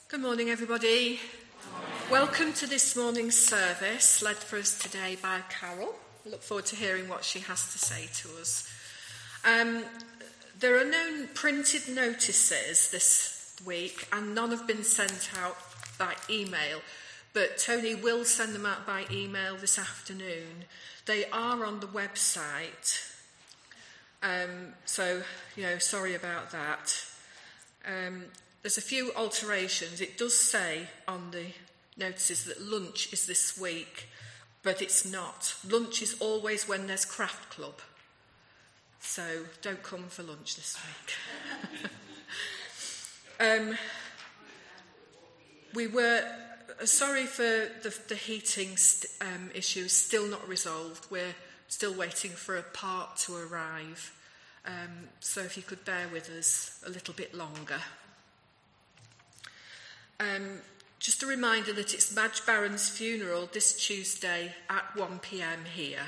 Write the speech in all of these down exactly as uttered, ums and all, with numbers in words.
Good morning, everybody. Good morning. Welcome to this morning's service, led for us today by Carol. I look forward to hearing what she has to say to us. Um, there are no printed notices this week, and none have been sent out by email, but Tony will send them out by email this afternoon. They are on the website, um, so, you know, sorry about that. Um, There's a few alterations. It does say on the notices that lunch is this week, but it's not. Lunch is always when there's craft club. So don't come for lunch this week. um, we were sorry for the, the heating st- um, issue is still not resolved. We're still waiting for a part to arrive. Um, so if you could bear with us a little bit longer. Um, just a reminder that it's Madge Barron's funeral this Tuesday at one p.m. here.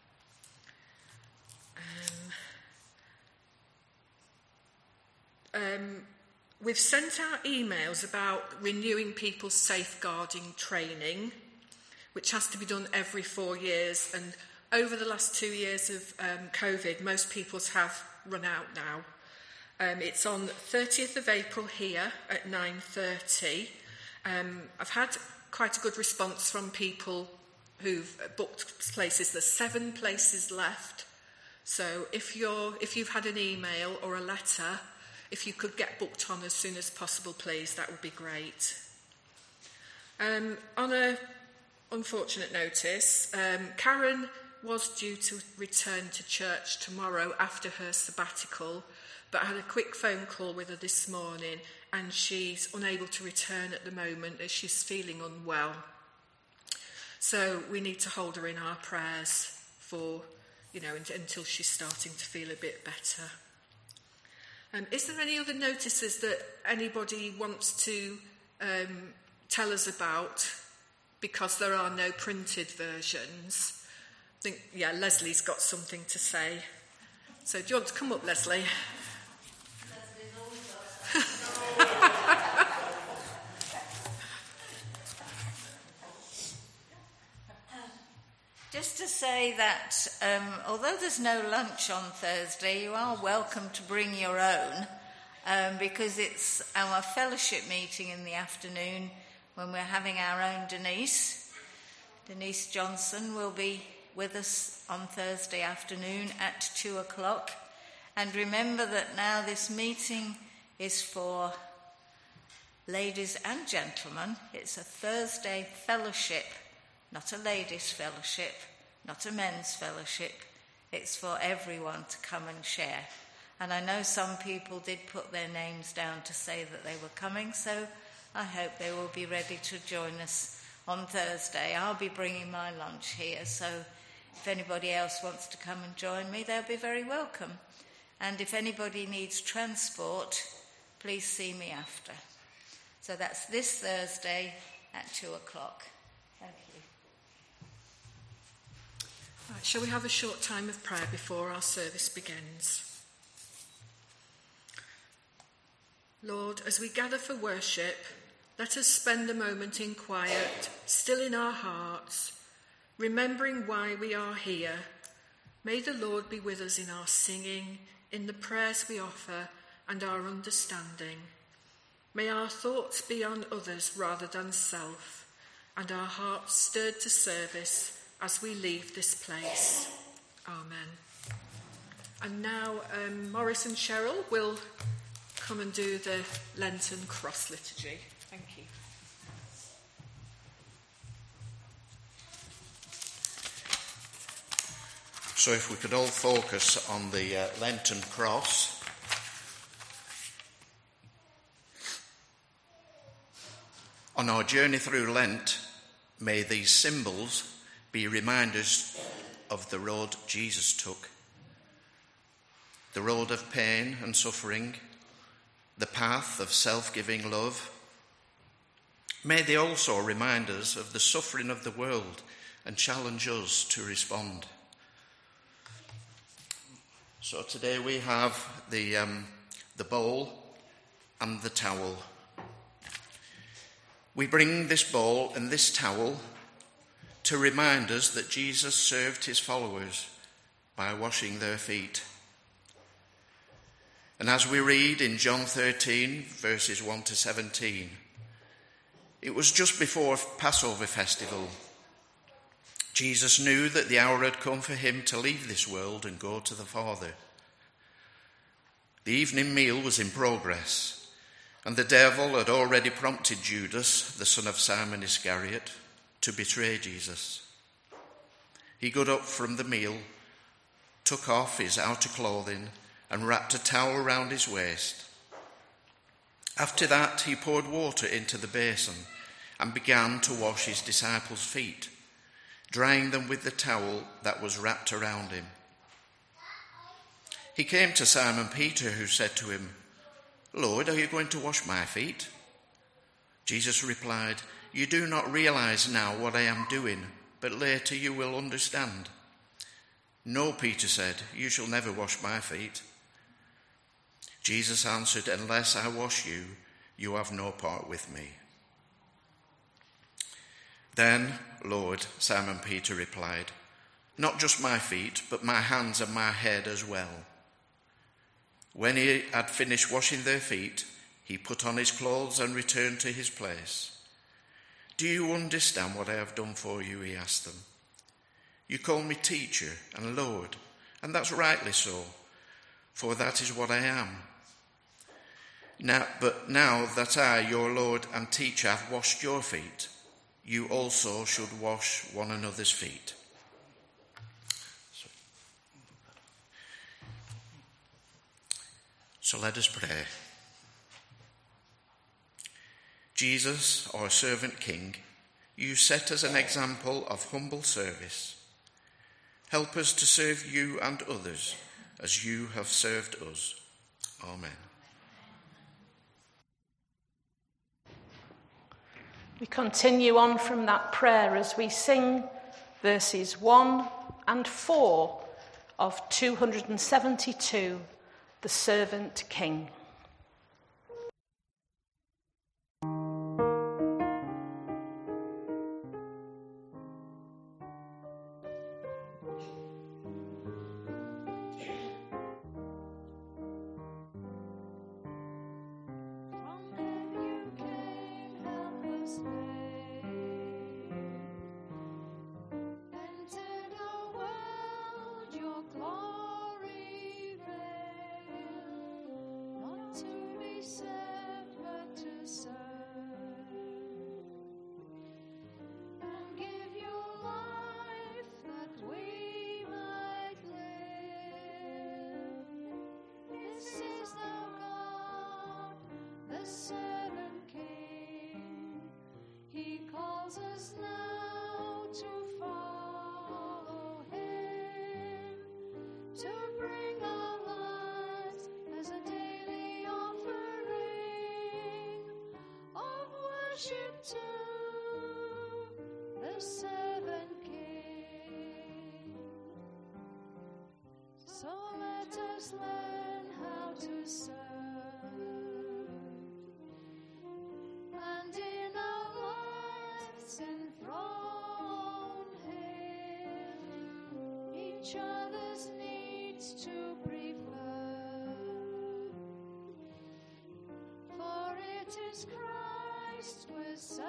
Um, um, we've sent out emails about renewing people's safeguarding training, which has to be done every four years. And over the last two years of um, COVID, most people's have run out now. Um, it's on thirtieth of April here at nine thirty. Um, I've had quite a good response from people who've booked places. There's seven places left. So if you're if you've had an email or a letter, if you could get booked on as soon as possible, please, that would be great. Um, on a unfortunate notice, um, Karen was due to return to church tomorrow after her sabbatical, but I had a quick phone call with her this morning, and she's unable to return at the moment as she's feeling unwell. So we need to hold her in our prayers for, you know, until she's starting to feel a bit better. Um, is there any other notices that anybody wants to um, tell us about, because there are no printed versions? I think, yeah, Leslie's got something to say. So do you want to come up, Leslie? Just to say that um, although there's no lunch on Thursday, you are welcome to bring your own, um, because it's our fellowship meeting in the afternoon when we're having our own Denise. Denise Johnson will be with us on Thursday afternoon at two o'clock. And remember that now this meeting is for ladies and gentlemen. It's a Thursday fellowship, not a ladies' fellowship, not a men's fellowship. It's for everyone to come and share. And I know some people did put their names down to say that they were coming, so I hope they will be ready to join us on Thursday. I'll be bringing my lunch here, so if anybody else wants to come and join me, they'll be very welcome. And if anybody needs transport, please see me after. So that's this Thursday at two o'clock. Thank you. Right, shall we have a short time of prayer before our service begins? Lord, as we gather for worship, let us spend a moment in quiet, still in our hearts, remembering why we are here. May the Lord be with us in our singing, in the prayers we offer, and our understanding. May our thoughts be on others rather than self, and our hearts stirred to service as we leave this place. Amen. And now um, Maurice and Cheryl will come and do the Lenten cross liturgy. Thank you. So if we could all focus on the uh, Lenten cross. On our journey through Lent, may these symbols be reminders of the road Jesus took. The road of pain and suffering, the path of self-giving love. May they also remind us of the suffering of the world and challenge us to respond. So today we have the um, the bowl and the towel. We bring this bowl and this towel to remind us that Jesus served his followers by washing their feet. And as we read in John thirteen, verses one to seventeen, it was just before Passover festival. Jesus knew that the hour had come for him to leave this world and go to the Father. The evening meal was in progress, and the devil had already prompted Judas, the son of Simon Iscariot, to betray Jesus. He got up from the meal, took off his outer clothing, and wrapped a towel round his waist. After that, he poured water into the basin and began to wash his disciples' feet, drying them with the towel that was wrapped around him. He came to Simon Peter, who said to him, "Lord, are you going to wash my feet?" Jesus replied, "You do not realize now what I am doing, but later you will understand." "No," Peter said, "you shall never wash my feet." Jesus answered, "Unless I wash you, you have no part with me." "Then, Lord," Simon Peter replied, "not just my feet, but my hands and my head as well." When he had finished washing their feet, he put on his clothes and returned to his place. "Do you understand what I have done for you?" he asked them. "You call me teacher and Lord, and that's rightly so, for that is what I am. Now, but now that I, your Lord and teacher, have washed your feet, you also should wash one another's feet." So let us pray. Jesus, our servant King, you set us an example of humble service. Help us to serve you and others as you have served us. Amen. We continue on from that prayer as we sing verses one and four of two hundred seventy-two, The Servant King. To the servant King. So let us learn how to serve, and in our lives enthrone Him, each other's needs to prefer, for it is Christ we're serving.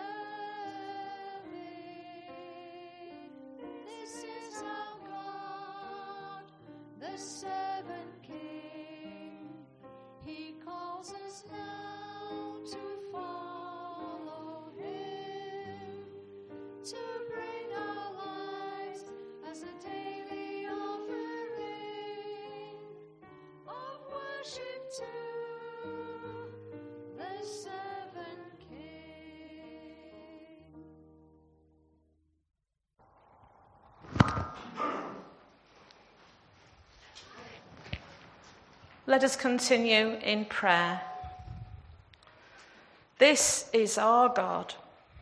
This is our God, the servant King. He calls us now to follow Him, to bring our lives as a daily offering of worship to the servant King. Let us continue in prayer. This is our God,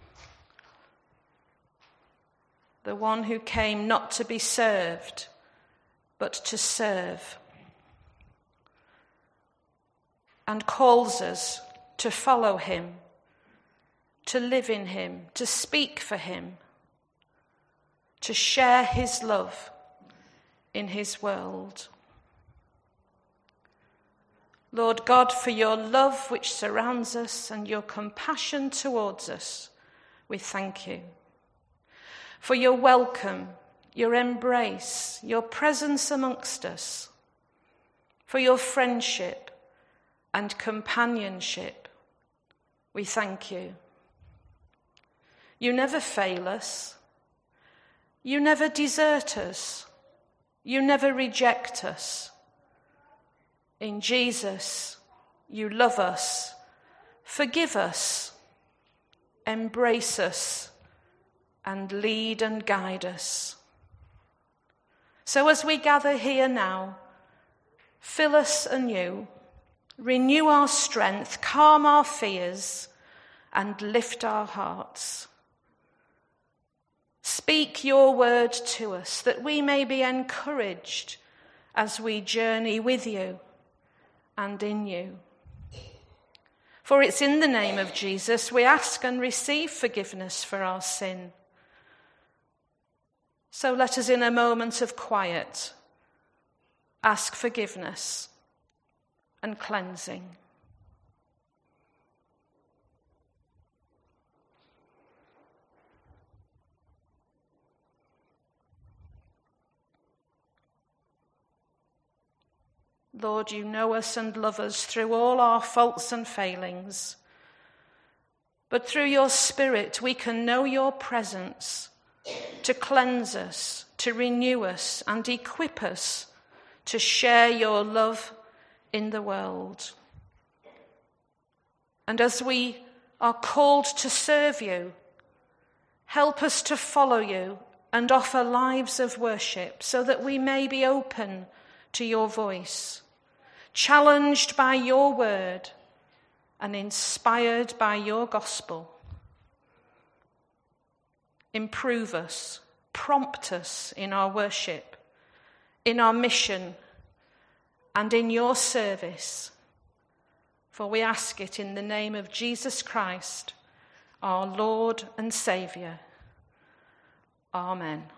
the one who came not to be served, but to serve, and calls us to follow him, to live in him, to speak for him, to share his love in his world. Lord God, for your love which surrounds us and your compassion towards us, we thank you. For your welcome, your embrace, your presence amongst us, for your friendship and companionship, we thank you. You never fail us. You never desert us. You never reject us. In Jesus, you love us, forgive us, embrace us, and lead and guide us. So as we gather here now, fill us anew, renew our strength, calm our fears, and lift our hearts. Speak your word to us, that we may be encouraged as we journey with you and in you. For it's in the name of Jesus we ask and receive forgiveness for our sin. So let us, in a moment of quiet, ask forgiveness and cleansing. Lord, you know us and love us through all our faults and failings. But through your Spirit, we can know your presence to cleanse us, to renew us, and equip us to share your love in the world. And as we are called to serve you, help us to follow you and offer lives of worship so that we may be open to your voice, challenged by your word and inspired by your gospel. Improve us, prompt us in our worship, in our mission, and in your service. For we ask it in the name of Jesus Christ, our Lord and Saviour. Amen.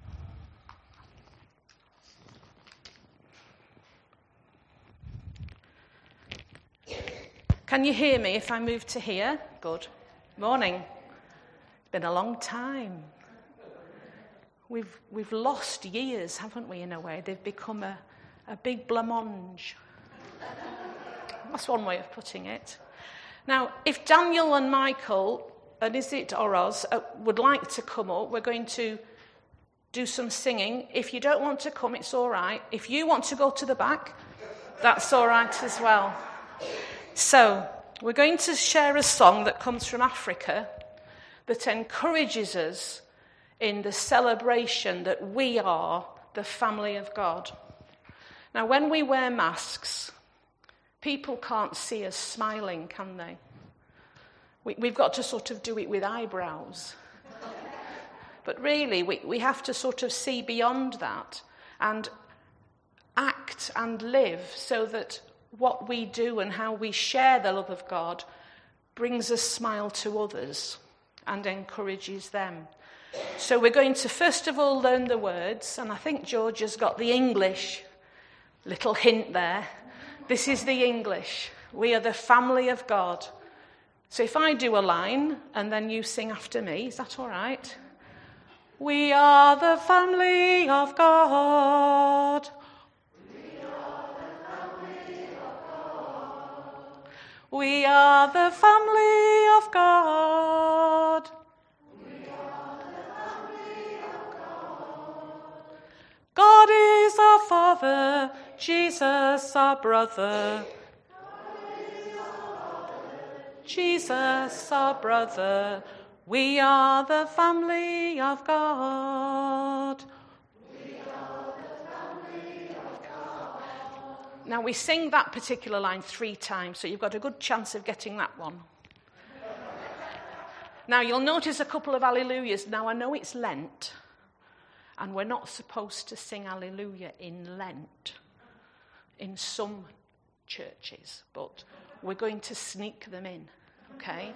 Can you hear me if I move to here? Good. Morning. It's been a long time. We've we've lost years, haven't we, in a way? They've become a, a big blancmange. That's one way of putting it. Now, if Daniel and Michael, and is it Oroz, uh, would like to come up, we're going to do some singing. If you don't want to come, it's all right. If you want to go to the back, that's all right as well. So, we're going to share a song that comes from Africa that encourages us in the celebration that we are the family of God. Now, when we wear masks, people can't see us smiling, can they? We, we've got to sort of do it with eyebrows. But really, we, we have to sort of see beyond that and act and live so that what we do and how we share the love of God brings a smile to others and encourages them. So we're going to first of all learn the words, and I think George has got the English little hint there. This is the English. We are the family of God. So if I do a line and then you sing after me, is that all right? We are the family of God. We are the family of God. We are the family of God. God is our Father, Jesus our brother. God is our Father, Jesus our brother. We are the family of God. Now, we sing that particular line three times, so you've got a good chance of getting that one. Now, you'll notice a couple of hallelujahs. Now, I know it's Lent, and we're not supposed to sing hallelujah in Lent in some churches, but we're going to sneak them in, okay?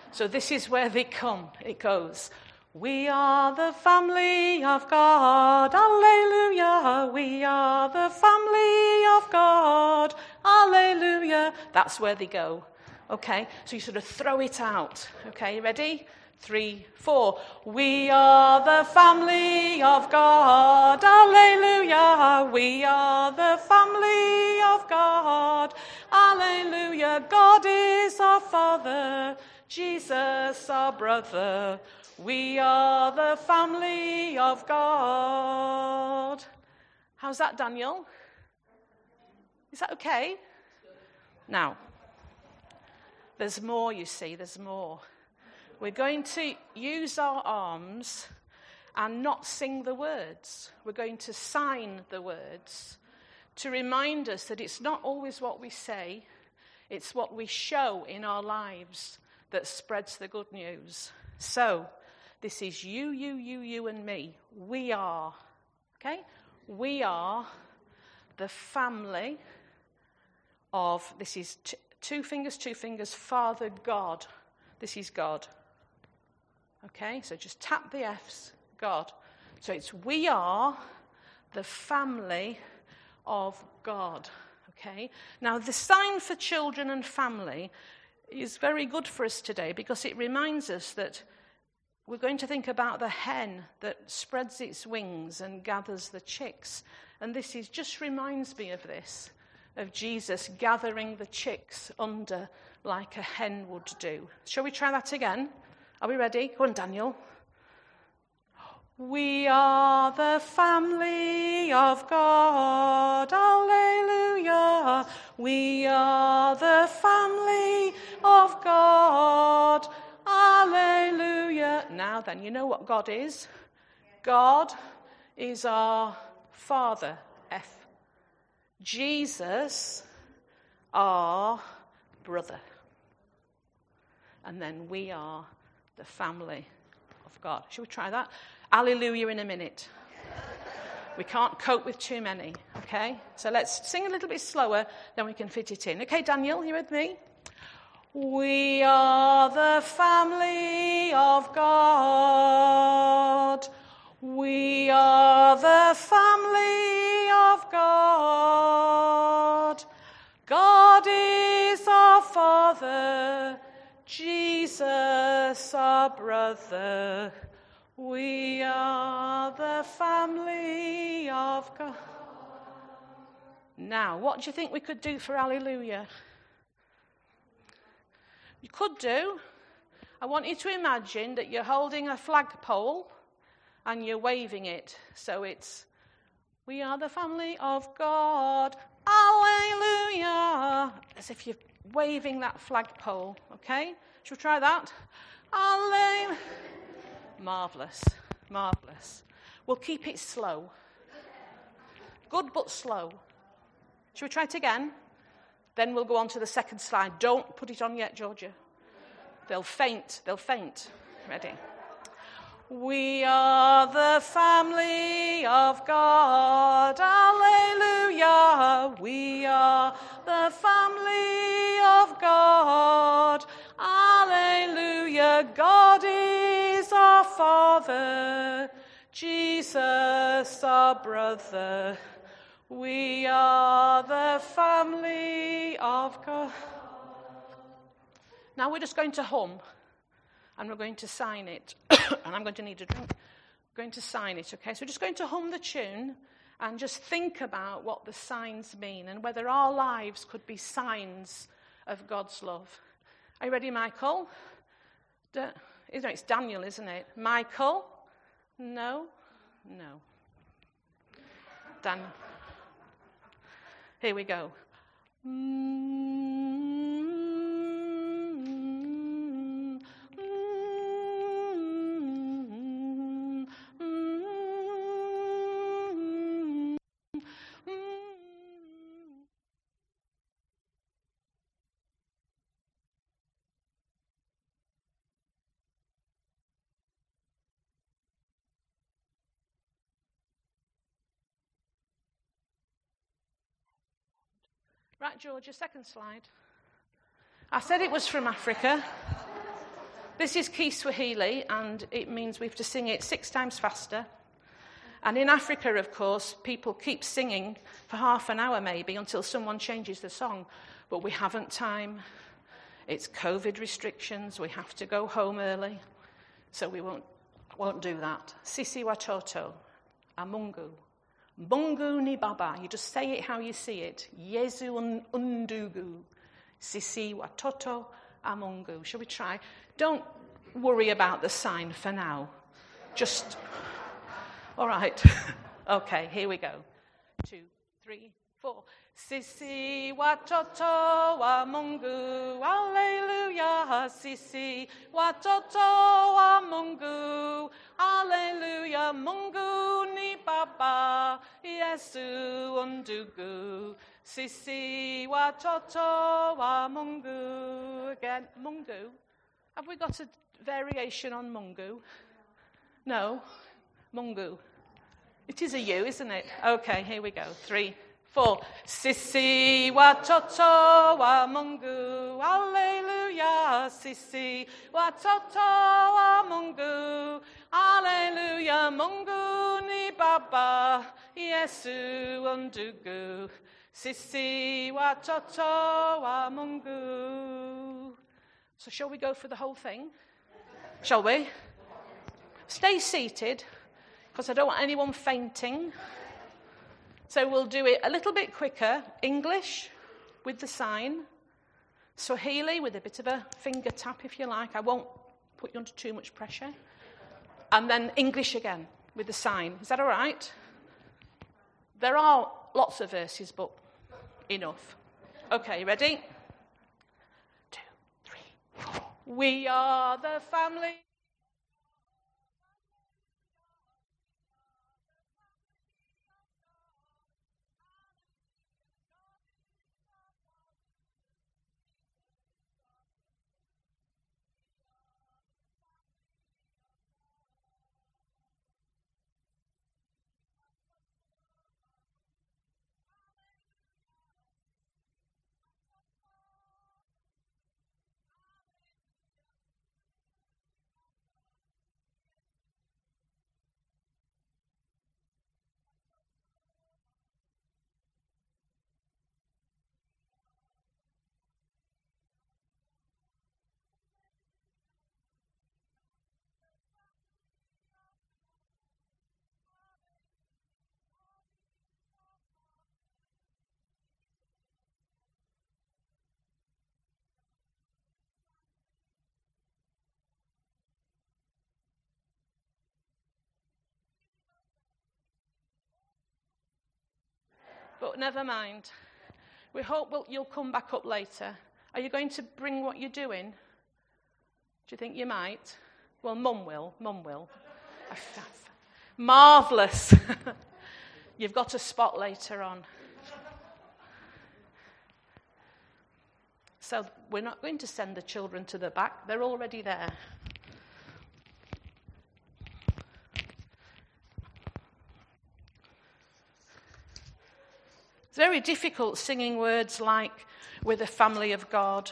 So this is where they come. It goes, we are the family of God, alleluia. We are the family of God, alleluia. That's where they go. Okay, so you sort of throw it out. Okay, ready? Three, four. We are the family of God, alleluia. We are the family of God, alleluia. God is our Father, Jesus our brother. We are the family of God. How's that, Daniel? Is that okay? Now, there's more, you see, there's more. We're going to use our arms and not sing the words. We're going to sign the words to remind us that it's not always what we say, it's what we show in our lives that spreads the good news. So, this is you, you, you, you, and me. We are, okay? We are the family of, this is t- two fingers, two fingers, Father God. This is God. Okay, so just tap the F's, God. So it's we are the family of God. Okay, now the sign for children and family is very good for us today because it reminds us that we're going to think about the hen that spreads its wings and gathers the chicks. And this is just reminds me of this, of Jesus gathering the chicks under like a hen would do. Shall we try that again? Are we ready? Go on, Daniel. We are the family of God, alleluia. We are the family of God, alleluia. Now then, you know what God is? God is our Father, F. Jesus, our brother. And then we are the family of God. Shall we try that? Alleluia in a minute. We can't cope with too many, okay? So let's sing a little bit slower, then we can fit it in. Okay, Daniel, you with me? We are the family of God. We are the family of God. God is our Father, Jesus our brother. We are the family of God. Now, what do you think we could do for Alleluia? You could do, I want you to imagine that you're holding a flagpole and you're waving it. So it's, we are the family of God, Alleluia. As if you're waving that flagpole, okay? Shall we try that? Alleluia. Marvellous, marvellous. We'll keep it slow. Good but slow. Shall we try it again? Then we'll go on to the second slide. Don't put it on yet, Georgia. They'll faint, they'll faint. Ready? We are the family of God, alleluia. We are the family of God, alleluia. God is our Father, Jesus our brother. We are the family of God. Now we're just going to hum. And we're going to sign it. And I'm going to need a drink. We're going to sign it, okay? So we're just going to hum the tune and just think about what the signs mean and whether our lives could be signs of God's love. Are you ready, Michael? Da- it's Daniel, isn't it? Michael? No? No. Dan. Here we go. Mm-hmm. Right, Georgia, second slide. I said it was from Africa. This is Kiswahili, and it means we have to sing it six times faster. And in Africa, of course, people keep singing for half an hour maybe until someone changes the song. But we haven't time. It's COVID restrictions. We have to go home early. So we won't won't do that. Sisi watoto, a Mungu. Mungu ni baba. You just say it how you see it. Yesu un- undugu. Sisi watoto, a Mungu. Shall we try? Don't worry about the sign for now. Just, all right. Okay, here we go. Two, three, four. Sisi watoto wa Mungu, Alleluia. Sisi watoto wa Mungu, Alleluia. Mungu ni Baba, Yesu undugu. Sisi watoto wa Mungu. Again, Mungu. Have we got a variation on Mungu? No, Mungu. It is a U, isn't it? Okay, here we go. Three. Four. Sisi watoto wa Mungu, Alleluia. Sisi watoto wa Mungu, Alleluia. Mungu ni Baba, Yesu undugu. Sisi watoto wa Mungu. So shall we go for the whole thing? Shall we? Stay seated, because I don't want anyone fainting. So we'll do it a little bit quicker. English with the sign. Swahili with a bit of a finger tap, if you like. I won't put you under too much pressure. And then English again with the sign. Is that all right? There are lots of verses, but enough. Okay, ready? Two, three, four. We are the family. But never mind. We hope we'll, you'll come back up later. Are you going to bring what you're doing? Do you think you might? Well, Mum will. Mum will. Marvellous. You've got a spot later on. So we're not going to send the children to the back. They're already there. It's very difficult singing words like, we're the family of God,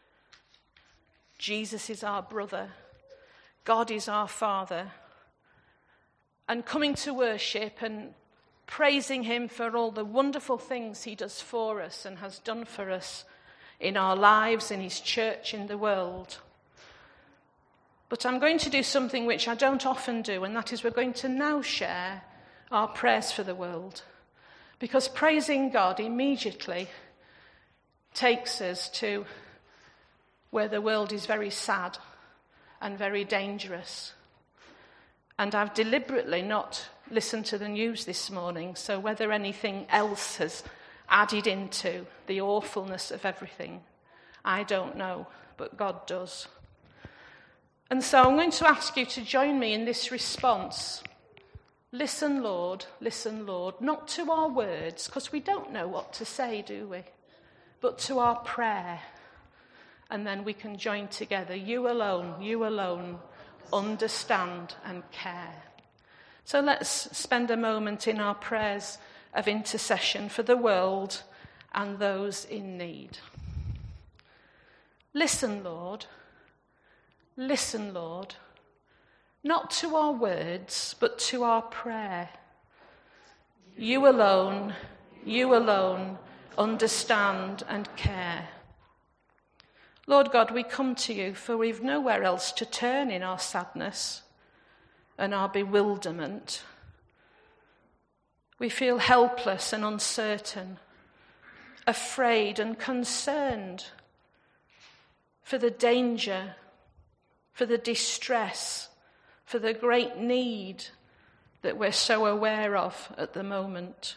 Jesus is our brother, God is our Father, and coming to worship and praising him for all the wonderful things he does for us and has done for us in our lives, in his church, in the world. But I'm going to do something which I don't often do, and that is we're going to now share our prayers for the world. Because praising God immediately takes us to where the world is very sad and very dangerous. And I've deliberately not listened to the news this morning, so whether anything else has added into the awfulness of everything, I don't know, but God does. And so I'm going to ask you to join me in this response. Listen, Lord, listen, Lord, not to our words, because we don't know what to say, do we? But to our prayer. And then we can join together. You alone, you alone understand and care. So let's spend a moment in our prayers of intercession for the world and those in need. Listen, Lord, Listen, Lord, not to our words, but to our prayer. You alone, you alone understand and care. Lord God, we come to you, for we've nowhere else to turn in our sadness and our bewilderment. We feel helpless and uncertain, afraid and concerned for the danger, for the distress, for the great need that we're so aware of at the moment.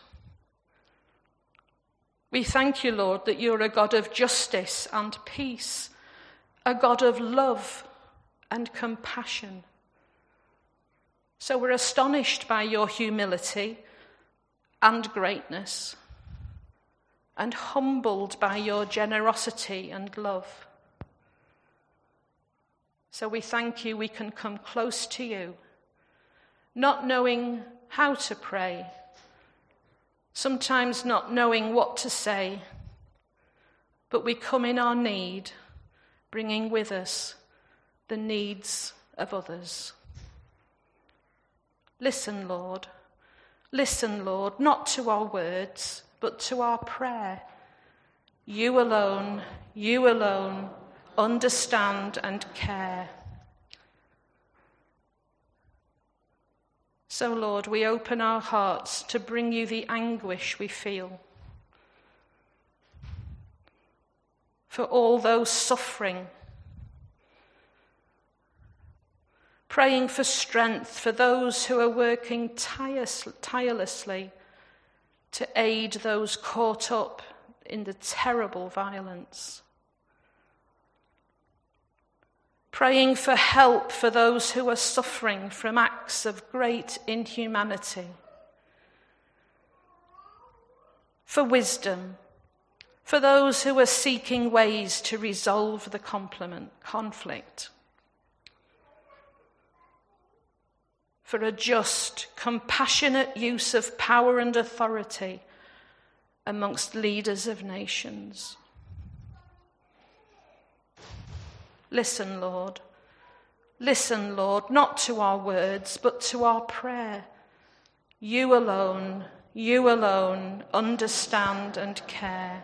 We thank you, Lord, that you're a God of justice and peace, a God of love and compassion. So we're astonished by your humility and greatness, and humbled by your generosity and love. So we thank you we can come close to you, not knowing how to pray, sometimes not knowing what to say, but we come in our need, bringing with us the needs of others. Listen, Lord. Listen, Lord, not to our words, but to our prayer. You alone, you alone understand and care. So, Lord, we open our hearts to bring you the anguish we feel. For all those suffering, praying for strength for those who are working tires- tirelessly to aid those caught up in the terrible violence. Praying for help for those who are suffering from acts of great inhumanity. For wisdom, for those who are seeking ways to resolve the conflict. For a just, compassionate use of power and authority amongst leaders of nations. Listen, Lord. Listen, Lord, not to our words, but to our prayer. You alone, you alone understand and care.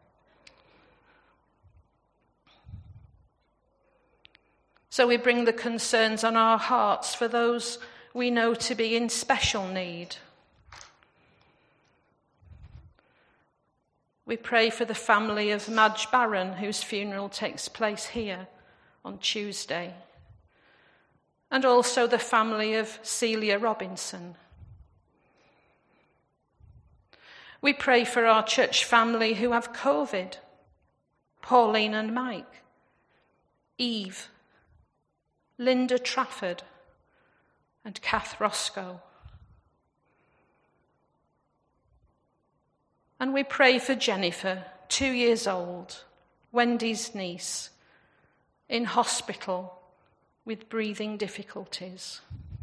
So we bring the concerns on our hearts for those we know to be in special need. We pray for the family of Madge Barron, whose funeral takes place here on Tuesday, and also the family of Celia Robinson. We pray for our church family who have COVID, Pauline and Mike, Eve, Linda Trafford, and Kath Roscoe. And we pray for Jennifer, two years old, Wendy's niece, in hospital with breathing difficulties.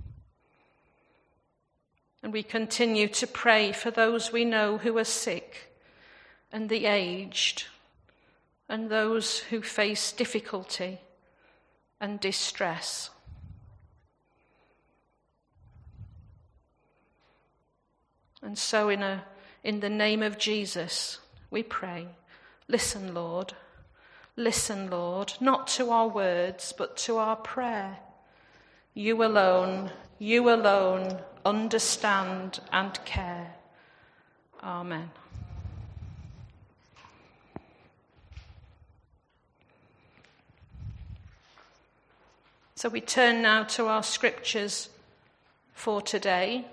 And we continue to pray for those we know who are sick, and the aged, and those who face difficulty and distress. And so in a in the name of Jesus, we pray, listen, Lord, listen, Lord, not to our words, but to our prayer. You alone, you alone understand and care. Amen. So we turn now to our scriptures for today.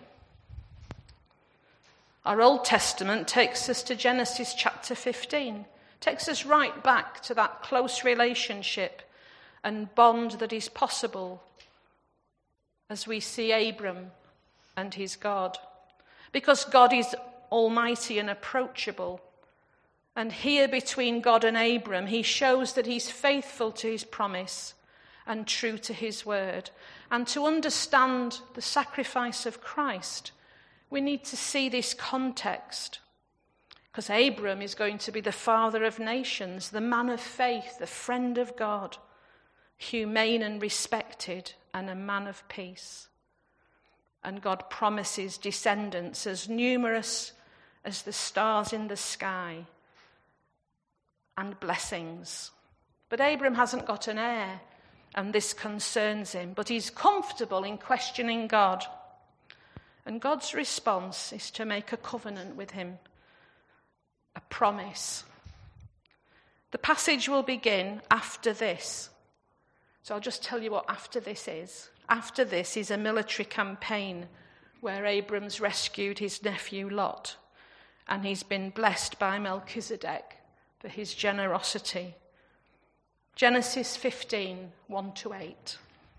Our Old Testament takes us to Genesis chapter fifteen, takes us right back to that close relationship and bond that is possible as we see Abram and his God. Because God is almighty and approachable, and here between God and Abram, he shows that he's faithful to his promise and true to his word. And to understand the sacrifice of Christ, we need to see this context, because Abram is going to be the father of nations, the man of faith, the friend of God, humane and respected, and a man of peace. And God promises descendants as numerous as the stars in the sky, and blessings. But Abram hasn't got an heir, and this concerns him, but he's comfortable in questioning God. And God's response is to make a covenant with him, a promise. The passage will begin after this. So I'll just tell you what after this is. After this is a military campaign where Abram's rescued his nephew Lot, and he's been blessed by Melchizedek for his generosity. Genesis fifteen, one to eight.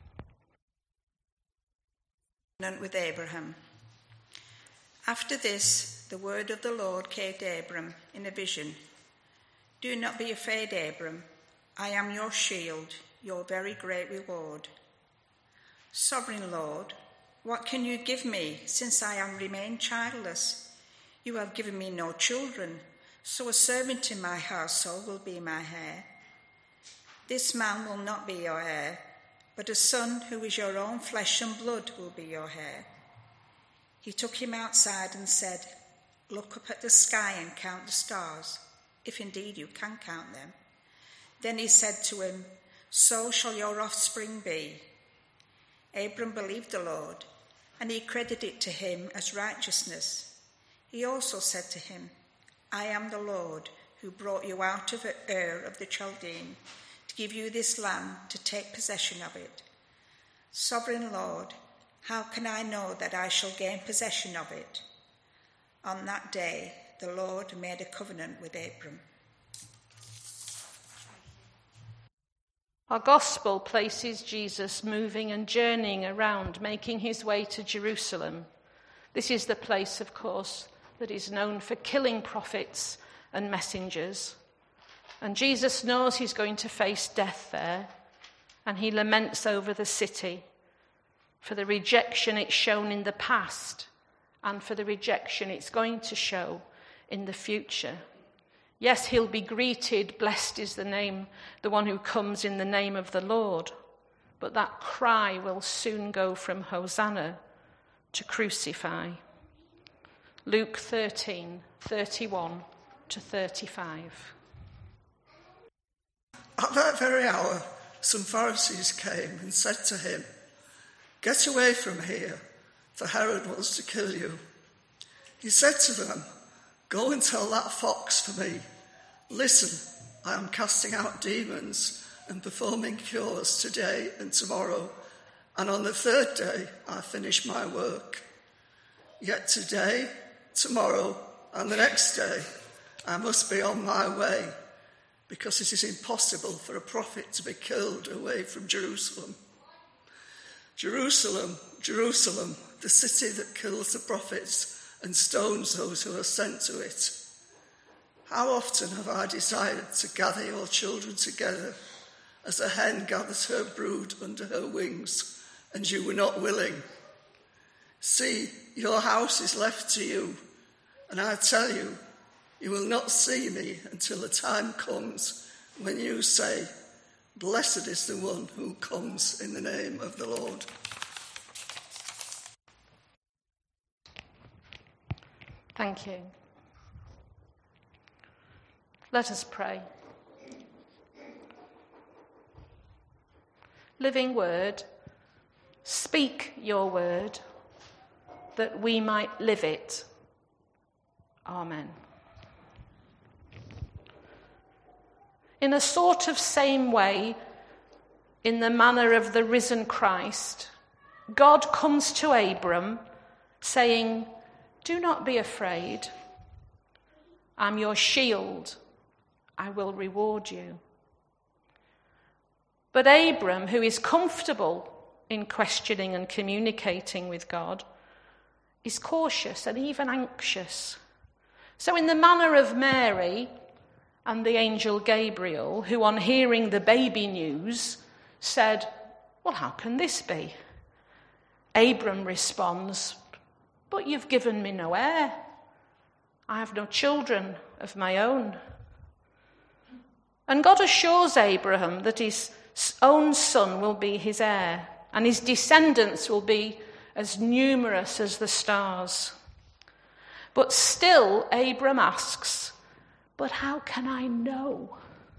With Abraham. After this, the word of the Lord came to Abram in a vision. Do not be afraid, Abram. I am your shield, your very great reward. Sovereign Lord, what can you give me, since I am remained childless? You have given me no children, so a servant in my household will be my heir. This man will not be your heir, but a son who is your own flesh and blood will be your heir. He took him outside and said, Look up at the sky and count the stars, if indeed you can count them. Then he said to him, So shall your offspring be. Abram believed the Lord, and he credited it to him as righteousness. He also said to him, I am the Lord who brought you out of Ur of the Chaldean to give you this land to take possession of it. Sovereign Lord, how can I know that I shall gain possession of it? On that day, the Lord made a covenant with Abram. Our gospel places Jesus moving and journeying around, making his way to Jerusalem. This is the place, of course, that is known for killing prophets and messengers. And Jesus knows he's going to face death there, and he laments over the city for the rejection it's shown in the past and for the rejection it's going to show in the future. Yes, he'll be greeted, blessed is the name, the one who comes in the name of the Lord. But that cry will soon go from Hosanna to crucify. Luke thirteen, thirty-one to thirty-five. At that very hour, some Pharisees came and said to him, Get away from here, for Herod wants to kill you. He said to them, Go and tell that fox for me. Listen, I am casting out demons and performing cures today and tomorrow, and on the third day I finish my work. Yet today, tomorrow, and the next day I must be on my way, because it is impossible for a prophet to be killed away from Jerusalem. Jerusalem, Jerusalem, the city that kills the prophets and stones those who are sent to it. How often have I desired to gather your children together as a hen gathers her brood under her wings, and you were not willing. See, your house is left to you, and I tell you, you will not see me until the time comes when you say, Blessed is the one who comes in the name of the Lord. Thank you. Let us pray. Living word, speak your word, that we might live it. Amen. In a sort of same way, in the manner of the risen Christ, God comes to Abram saying, Do not be afraid. I'm your shield. I will reward you. But Abram, who is comfortable in questioning and communicating with God, is cautious and even anxious. So in the manner of Mary and the angel Gabriel, who on hearing the baby news said, Well, how can this be? Abram responds, But you've given me no heir. I have no children of my own. And God assures Abraham that his own son will be his heir, and his descendants will be as numerous as the stars. But still, Abram asks, but how can I know?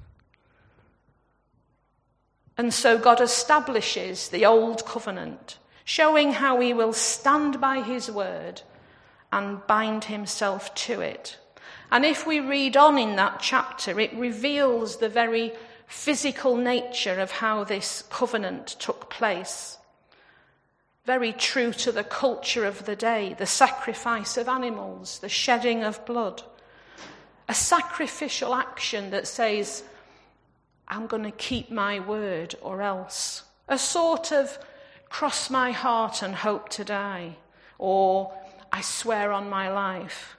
And so God establishes the old covenant, showing how he will stand by his word and bind himself to it. And if we read on in that chapter, it reveals the very physical nature of how this covenant took place. Very true to the culture of the day, the sacrifice of animals, the shedding of blood. A sacrificial action that says, I'm going to keep my word or else. A sort of cross my heart and hope to die, or I swear on my life.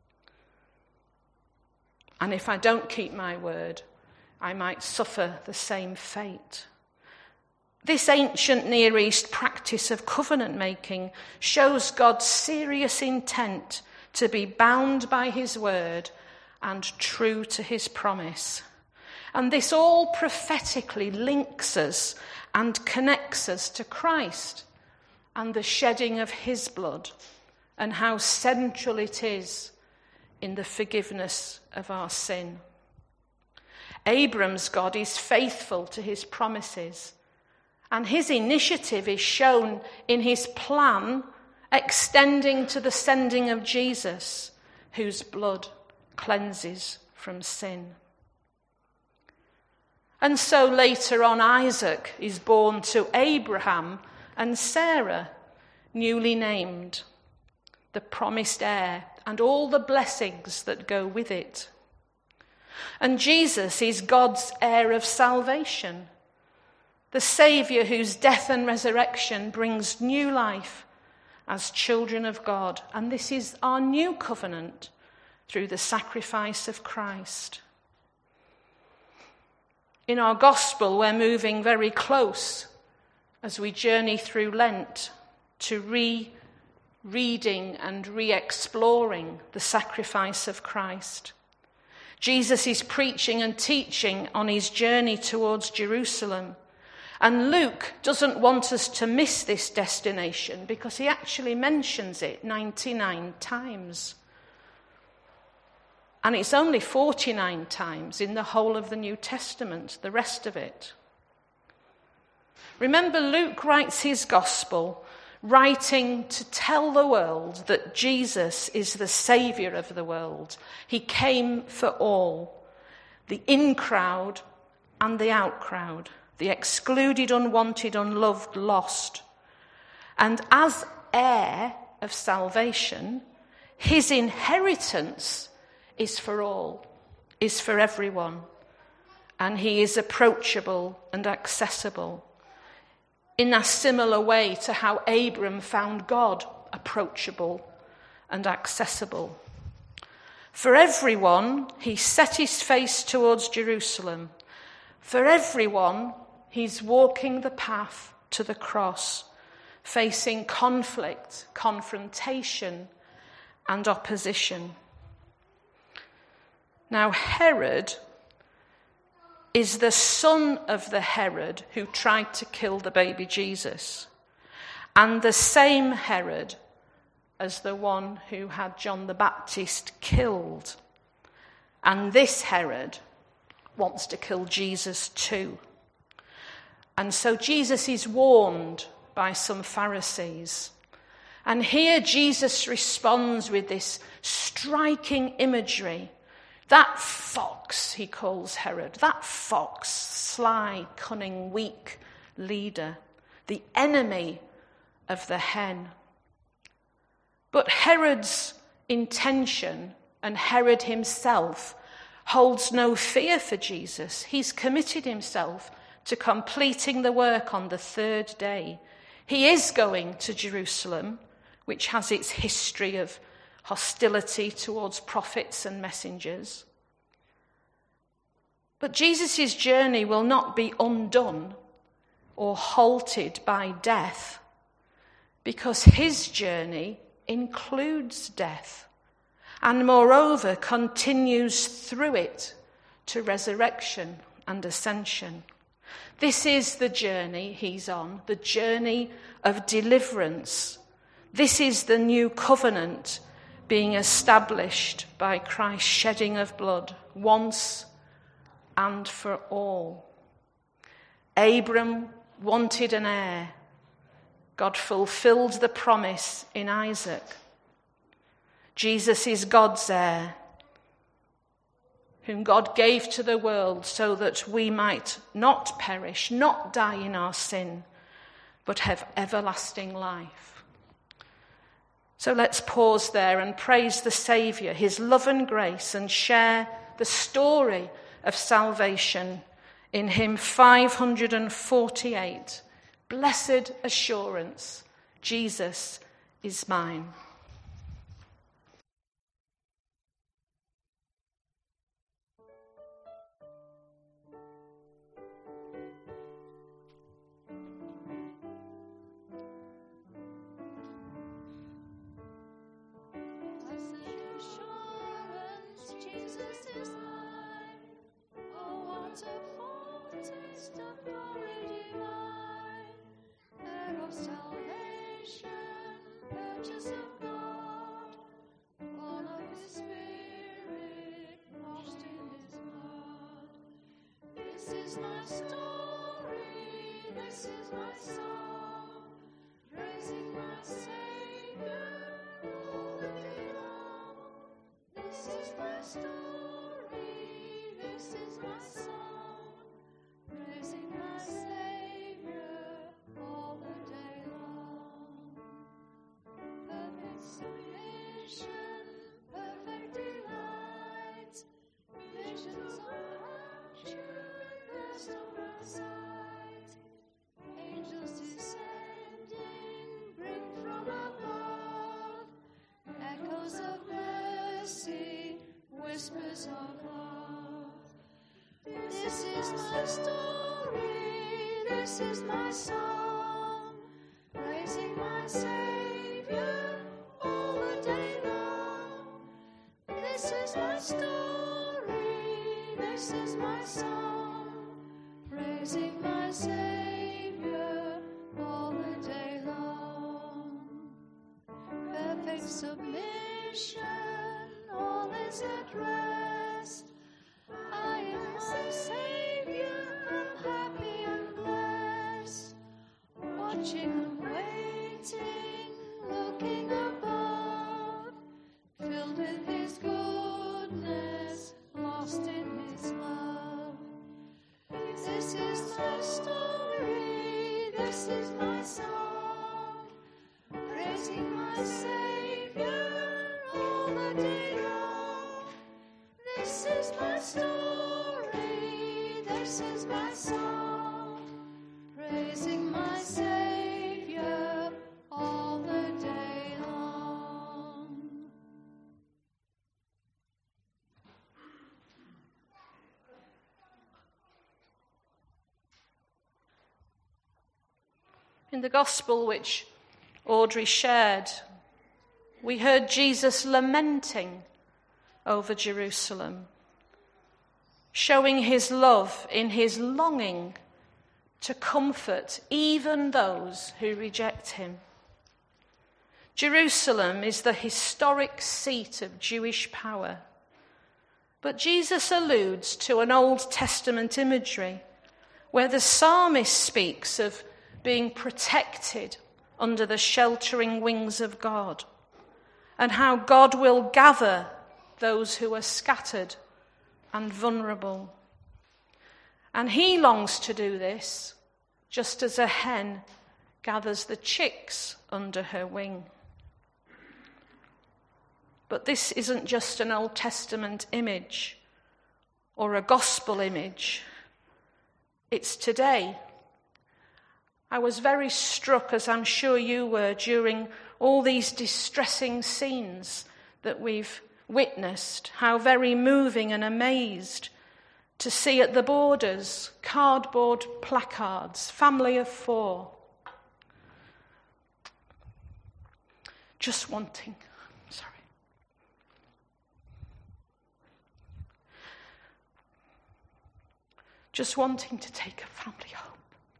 And if I don't keep my word, I might suffer the same fate. This ancient Near East practice of covenant making shows God's serious intent to be bound by his word and true to his promise. And this all prophetically links us and connects us to Christ and the shedding of his blood and how central it is in the forgiveness of our sin. Abram's God is faithful to his promises, and his initiative is shown in his plan extending to the sending of Jesus, whose blood cleanses from sin. And so later on, Isaac is born to Abraham and Sarah, newly named, the promised heir, and all the blessings that go with it. And Jesus is God's heir of salvation, the Saviour whose death and resurrection brings new life as children of God. And this is our new covenant through the sacrifice of Christ. In our gospel, we're moving very close as we journey through Lent to re-reading and re-exploring the sacrifice of Christ. Jesus is preaching and teaching on his journey towards Jerusalem. And Luke doesn't want us to miss this destination because he actually mentions it ninety-nine times. And it's only forty-nine times in the whole of the New Testament, the rest of it. Remember, Luke writes his gospel, writing to tell the world that Jesus is the Saviour of the world. He came for all, the in-crowd and the out-crowd, the excluded, unwanted, unloved, lost. And as heir of salvation, his inheritance is for all, is for everyone. And he is approachable and accessible in a similar way to how Abram found God approachable and accessible. For everyone, he set his face towards Jerusalem. For everyone, he's walking the path to the cross, facing conflict, confrontation, and opposition. Now, Herod is the son of the Herod who tried to kill the baby Jesus, and the same Herod as the one who had John the Baptist killed. And this Herod wants to kill Jesus too. And so Jesus is warned by some Pharisees. And here Jesus responds with this striking imagery. That fox, he calls Herod, that fox, sly, cunning, weak leader, the enemy of the hen. But Herod's intention, and Herod himself, holds no fear for Jesus. He's committed himself to completing the work on the third day. He is going to Jerusalem, which has its history of hostility towards prophets and messengers. But Jesus' journey will not be undone or halted by death, because his journey includes death, and moreover continues through it to resurrection and ascension. This is the journey he's on, the journey of deliverance. This is the new covenant being established by Christ's shedding of blood once and for all. Abram wanted an heir. God fulfilled the promise in Isaac. Jesus is God's heir, whom God gave to the world so that we might not perish, not die in our sin, but have everlasting life. So let's pause there and praise the Saviour, his love and grace, and share the story of salvation in hymn five hundred forty-eight. Blessed assurance, Jesus is mine. Whispers of love. This is my story, this is my song, praising my Savior all the day long. This is my story, this is my song, praising my Savior all the day long. Perfect submission, all is at rest. I am my Savior, I'm happy and blessed. Watching and waiting, looking above, filled with his goodness, lost in his love. This is my story, this is my song, praising my Savior all the day long. This is my story, this is my song, praising my Savior all the day long. In the gospel which Audrey shared, we heard Jesus lamenting over Jerusalem, showing his love in his longing to comfort even those who reject him. Jerusalem is the historic seat of Jewish power, but Jesus alludes to an Old Testament imagery where the psalmist speaks of being protected under the sheltering wings of God, and how God will gather those who are scattered and vulnerable. And he longs to do this just as a hen gathers the chicks under her wing. But this isn't just an Old Testament image or a gospel image. It's today. I was very struck, as I'm sure you were, during all these distressing scenes that we've witnessed, how very moving and amazed to see at the borders cardboard placards, family of four, just wanting, sorry, just wanting to take a family home.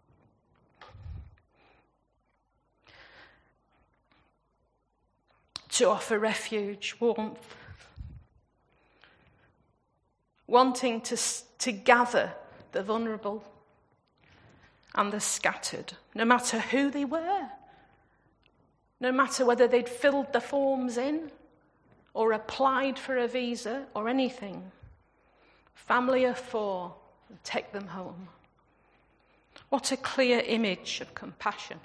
To offer refuge, warmth, wanting to, to gather the vulnerable and the scattered, no matter who they were, no matter whether they'd filled the forms in or applied for a visa or anything. Family of four, and take them home. What a clear image of compassion.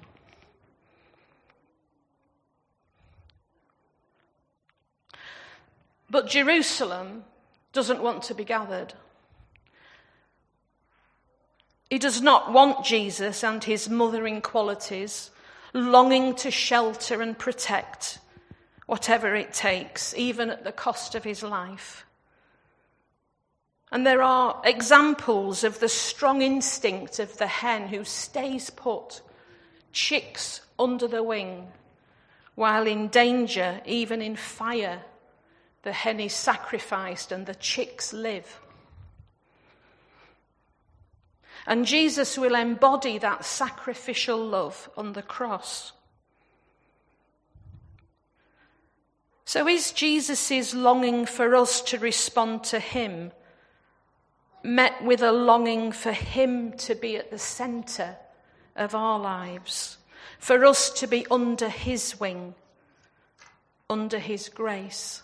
But Jerusalem doesn't want to be gathered. He does not want Jesus and his mothering qualities, longing to shelter and protect, whatever it takes, even at the cost of his life. And there are examples of the strong instinct of the hen who stays put, chicks under the wing, while in danger, even in fire, the hen is sacrificed and the chicks live. And Jesus will embody that sacrificial love on the cross. So is Jesus' longing for us to respond to him met with a longing for him to be at the centre of our lives, for us to be under his wing, under his grace?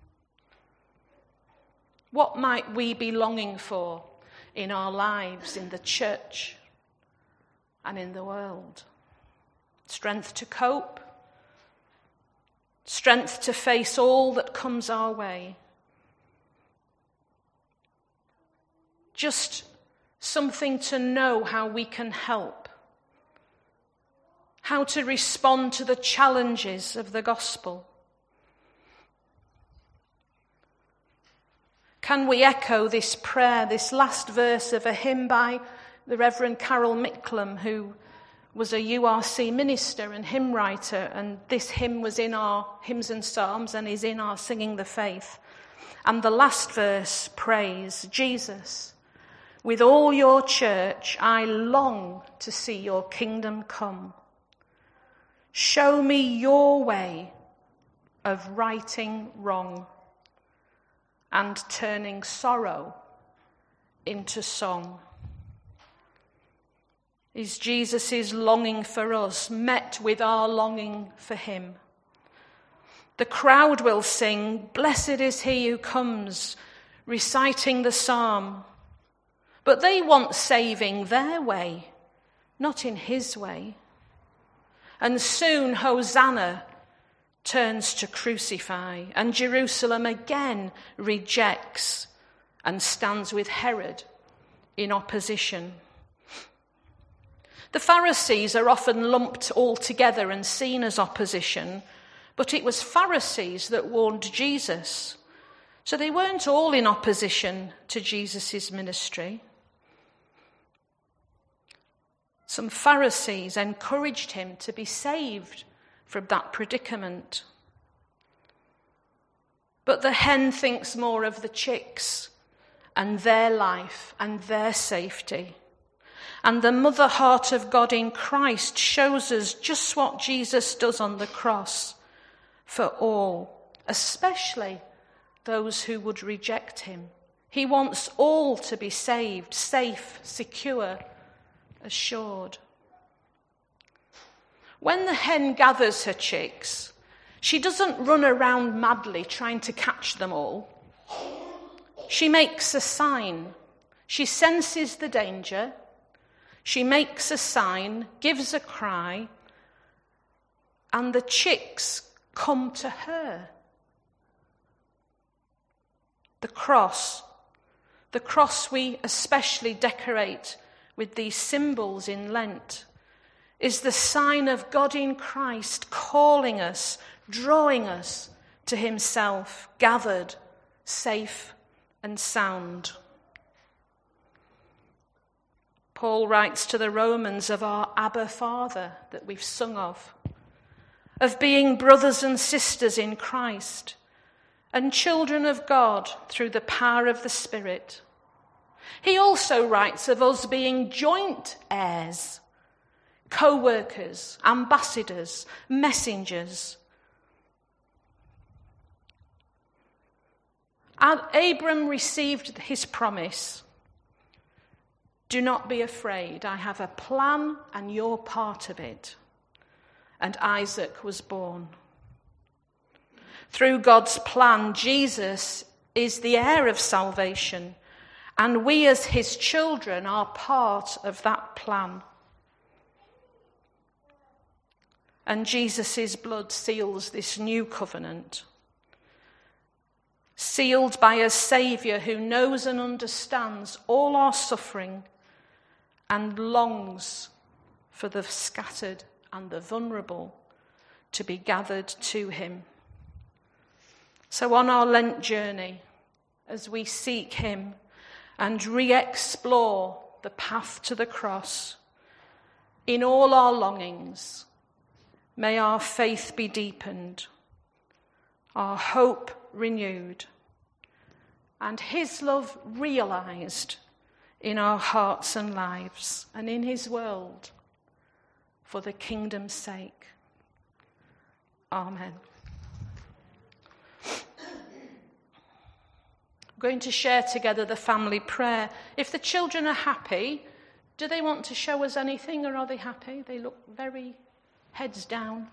What might we be longing for in our lives, in the church and in the world? Strength to cope, strength to face all that comes our way. Just something to know how we can help, how to respond to the challenges of the gospel. Can we echo this prayer, this last verse of a hymn by the Reverend Carol Micklem, who was a U R C minister and hymn writer, and this hymn was in our Hymns and Psalms and is in our Singing the Faith. And the last verse prays, Jesus, with all your church, I long to see your kingdom come. Show me your way of righting wrong and turning sorrow into song. Is Jesus' longing for us met with our longing for him? The crowd will sing, "Blessed is he who comes," reciting the psalm. But they want saving their way, not in his way. And soon Hosanna turns to crucify, and Jerusalem again rejects and stands with Herod in opposition. The Pharisees are often lumped all together and seen as opposition, but it was Pharisees that warned Jesus. So they weren't all in opposition to Jesus' ministry. Some Pharisees encouraged him to be saved from that predicament. But the hen thinks more of the chicks and their life and their safety. And the mother heart of God in Christ shows us just what Jesus does on the cross for all, especially those who would reject him. He wants all to be saved, safe, secure, assured. When the hen gathers her chicks, she doesn't run around madly trying to catch them all. She makes a sign. She senses the danger. She makes a sign, gives a cry, and the chicks come to her. The cross, the cross we especially decorate with these symbols in Lent, is the sign of God in Christ calling us, drawing us to himself, gathered, safe and sound. Paul writes to the Romans of our Abba Father that we've sung of, of being brothers and sisters in Christ and children of God through the power of the Spirit. He also writes of us being joint heirs, co-workers, ambassadors, messengers. And Abram received his promise. Do not be afraid. I have a plan and you're part of it. And Isaac was born. Through God's plan, Jesus is the heir of salvation, and we as his children are part of that plan. And Jesus' blood seals this new covenant, sealed by a Saviour who knows and understands all our suffering and longs for the scattered and the vulnerable to be gathered to him. So on our Lent journey, as we seek him and re-explore the path to the cross, in all our longings, may our faith be deepened, our hope renewed, and his love realised in our hearts and lives and in his world for the kingdom's sake. Amen. We're going to share together the family prayer. If the children are happy, do they want to show us anything, or are they happy? They look very heads down.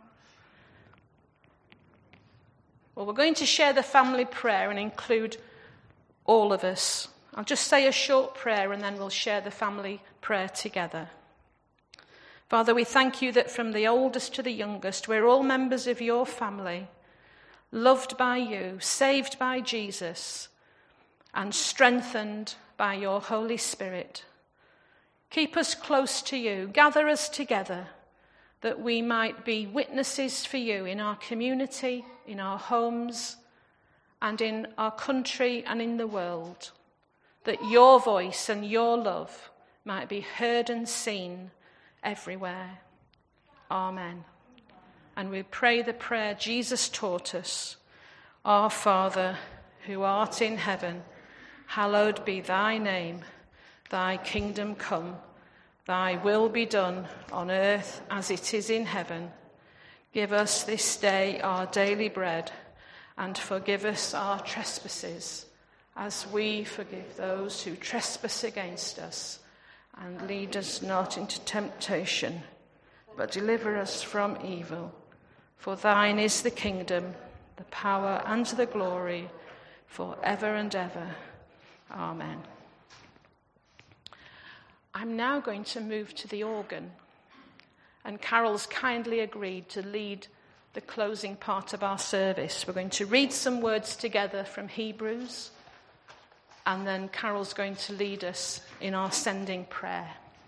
Well, we're going to share the family prayer and include all of us. I'll just say a short prayer and then we'll share the family prayer together. Father, we thank you that from the oldest to the youngest, we're all members of your family, loved by you, saved by Jesus, and strengthened by your Holy Spirit. Keep us close to you. Gather us together that we might be witnesses for you in our community, in our homes, and in our country and in the world, that your voice and your love might be heard and seen everywhere. Amen. And we pray the prayer Jesus taught us. Our Father, who art in heaven, hallowed be thy name. Thy kingdom come. Thy will be done on earth as it is in heaven. Give us this day our daily bread, and forgive us our trespasses, as we forgive those who trespass against us. And lead us not into temptation, but deliver us from evil. For thine is the kingdom, the power, and the glory, for ever and ever. Amen. I'm now going to move to the organ, and Carol's kindly agreed to lead the closing part of our service. We're going to read some words together from Hebrews, and then Carol's going to lead us in our sending prayer.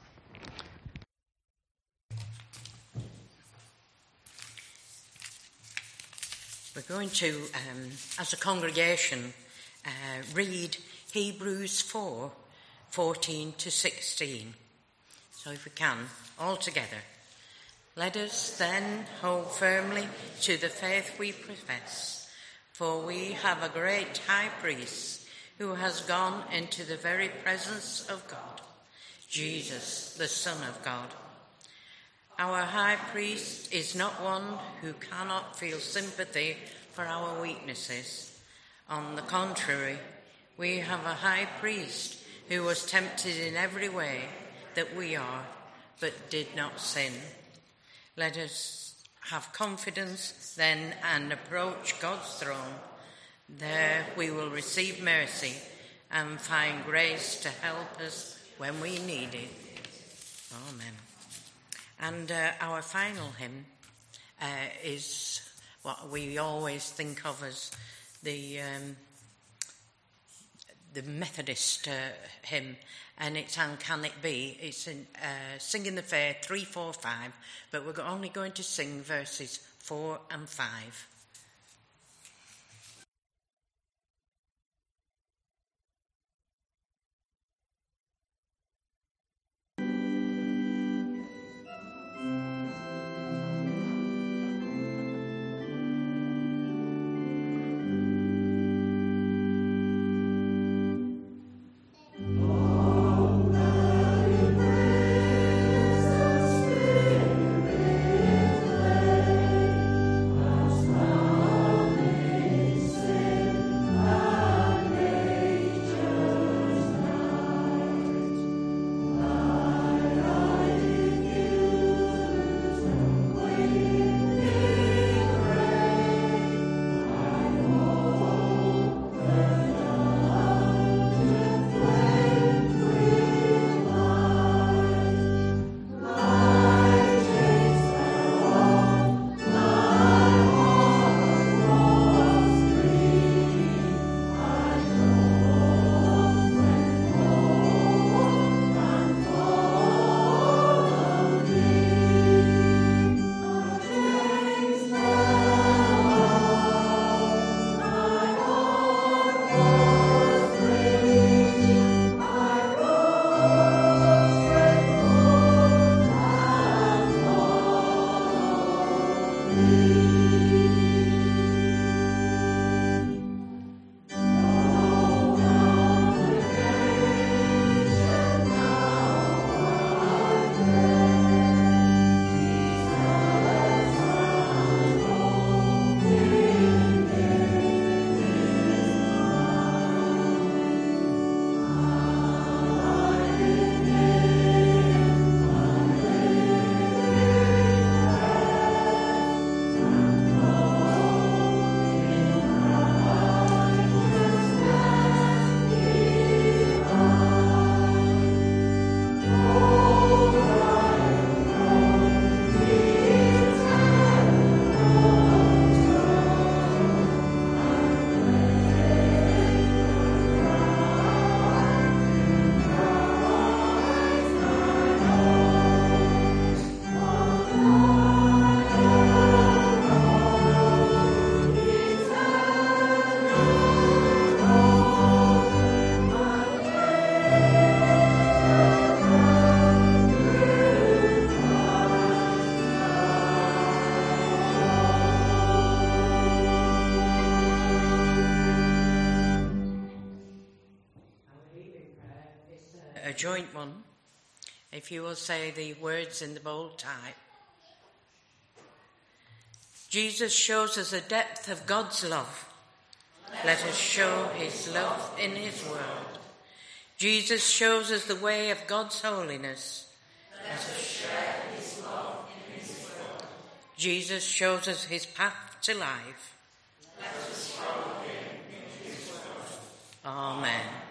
We're going to, um, as a congregation, uh, read Hebrews four, fourteen to sixteen. So if we can, all together. Let us then hold firmly to the faith we profess, for we have a great high priest who has gone into the very presence of God, Jesus, the Son of God. Our high priest is not one who cannot feel sympathy for our weaknesses. On the contrary, we have a high priest who was tempted in every way that we are, but did not sin. Let us have confidence then and approach God's throne. There we will receive mercy and find grace to help us when we need it. Amen. And uh, our final hymn uh, is what we always think of as the um, the Methodist uh, hymn, and it's And Can It Be? It's in uh, Singing the Fair three, four, five, but we're only going to sing verses four and five. Oh a joint one. If you will say the words in the bold type. Jesus shows us the depth of God's love. Let us show his love in his world. Jesus shows us the way of God's holiness. Let us share his love in his world. Jesus shows us his path to life. Let us follow him in his world. Amen.